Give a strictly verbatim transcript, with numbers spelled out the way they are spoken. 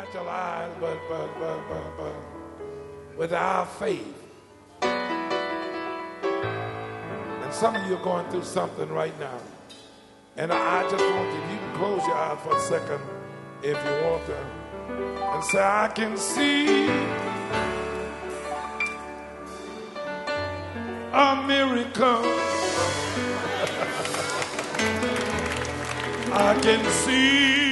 natural eyes, but, but, but, but, but with our faith. And some of you are going through something right now. And I just want you, you can close your eyes for a second if you want to. And say, I can see a miracle. I can see